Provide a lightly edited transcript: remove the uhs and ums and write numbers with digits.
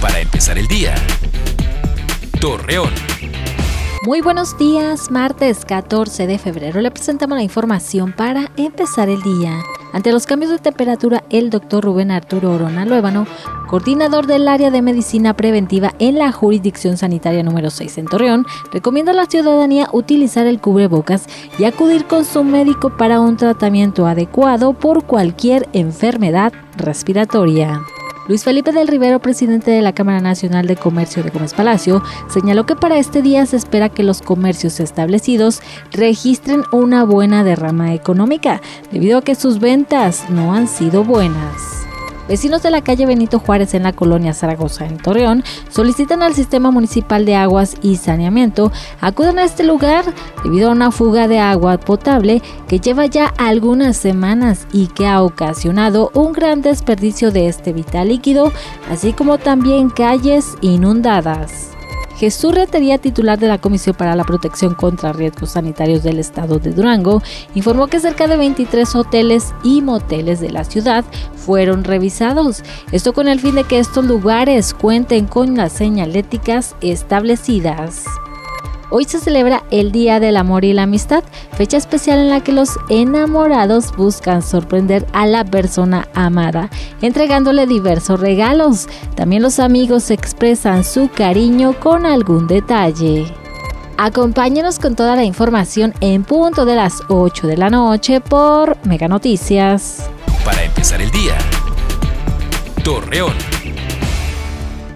para empezar el día. Torreón. Muy buenos días, martes 14 de febrero le presentamos la información para empezar el día. Ante los cambios de temperatura, el doctor Rubén Arturo Orona Luébano, coordinador del área de medicina preventiva en la jurisdicción sanitaria número 6 en Torreón, recomienda a la ciudadanía utilizar el cubrebocas y acudir con su médico para un tratamiento adecuado por cualquier enfermedad respiratoria. Luis Felipe del Rivero, presidente de la Cámara Nacional de Comercio de Gómez Palacio, señaló que para este día se espera que los comercios establecidos registren una buena derrama económica, debido a que sus ventas no han sido buenas. Vecinos de la calle Benito Juárez en la colonia Zaragoza en Torreón solicitan al Sistema Municipal de Aguas y Saneamiento acudan a este lugar debido a una fuga de agua potable que lleva ya algunas semanas y que ha ocasionado un gran desperdicio de este vital líquido, así como también calles inundadas. Jesús Rentería, titular de la Comisión para la Protección contra Riesgos Sanitarios del Estado de Durango, informó que cerca de 23 hoteles y moteles de la ciudad fueron revisados. Esto con el fin de que estos lugares cuenten con las señaléticas establecidas. Hoy se celebra el Día del Amor y la Amistad, fecha especial en la que los enamorados buscan sorprender a la persona amada, entregándole diversos regalos. También los amigos expresan su cariño con algún detalle. Acompáñenos con toda la información en punto de las 8 de la noche por Mega Noticias. Para empezar el día. Torreón.